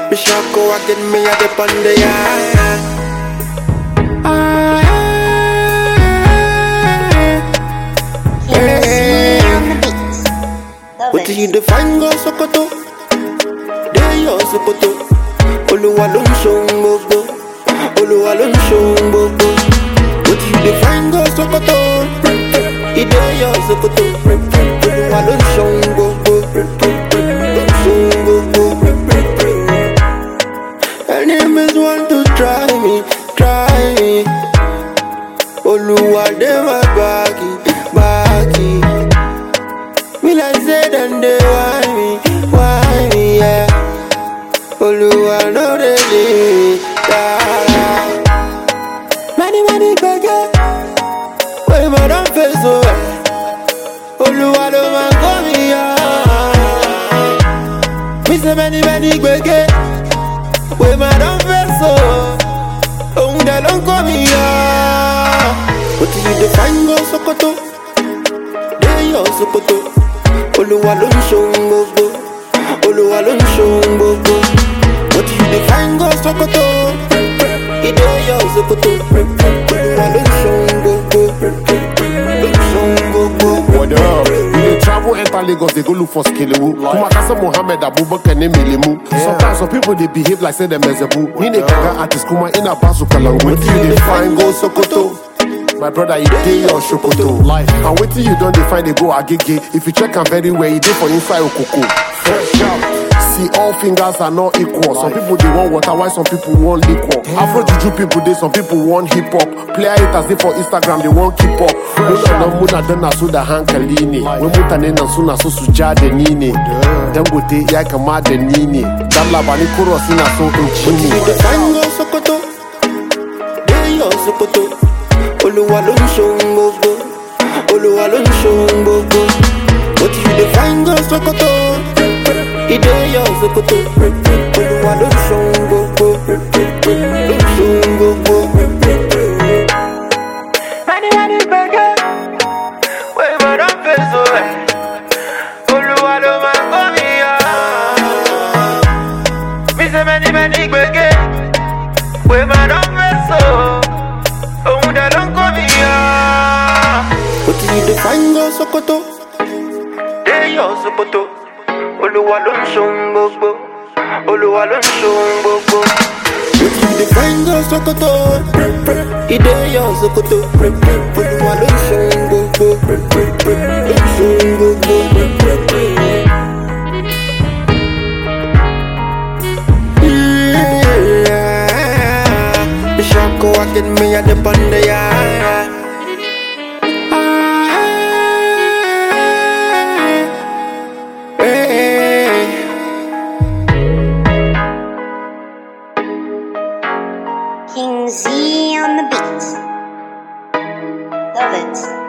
Me shako again, me a dip on the yard. What do you define go Sokoto? They yo Sokoto. Oluwa ló ń ṣohun gbogbo. Oluwa ló ń ṣohun gbogbo. What do you define go Sokoto? Ide yo Sokoto. Oluwa ló ń ṣohun gbogbo. Ṣohun gbogbo. Enemies want to try me, try me. Oluwa dey my baggy. Me like say them they why me, yeah. Oluwa no dey leave me down. Many gbege, wey my don face so well. Oluwa ló máa kó mi yọ. Me say many gbege, wey my don face so. Ohun dẹ̀ ló ń kó mi yọ. What do you define go Sokoto? Dey yo Sokoto. Oluwa ló ń ṣohun gbogbo. Oluwa ló ń ṣohun gbogbo. What do you define go Sokoto? Ide yo Sokoto. Oluwa ló ń ṣohun gbogbo. Ló ń ṣohun gbogbo. What up? We dey travel enter Lagos, they go look for Skelewu. Kumakasa Mohammed Abubakar ne Milimu. Sometimes some people they behave like say them Ezebu. Me ne gaga artist Kuma in a basu kalangu. What do you define go Sokoto? My brother, you dey your Shokoto life. And waiting you don't define they go agege. If you check am very well, you dey for inside Okoko. Fresh out. See, all fingers are not equal. Some people they want water, while some people want liquor. Afro juju people they, some people want hip hop. Player haters they for Instagram, they want keep up. Muna dana su da hankali ne. We mutane nan suna so su ja da ni ne. Dangote ya kama da ni ne. Dan labari kuro suna so in ci ne. Define go Sokoto. Dey yo Sokoto. Oluwa ló ń ṣohun gbogbo. Oluwa ló ń ṣohun gbogbo. What do you define go Sokoto? Ide yo Sokoto. Oluwa ló ń ṣohun gbogbo. Ló ń ṣohun gbogbo. Many gbege, wey my don face so well. Oluwa ló máa kó mi yọ. Me say many gbege, wey my don face so. Ohun dẹ̀ ló ń kó mi yọ. What do you define go Sokoto? Dey yo Sokoto. Oluwa ló ń ṣohun gbogbo. Oluwa ló ń ṣohun gbogbo. What do you define go Sokoto? Ide yo Sokoto. Oluwa ló ń ṣohun gbogbo. Ló ń ṣohun gbogbo. Me shako again, me a dip on the yard. King Z on the beat. Love it.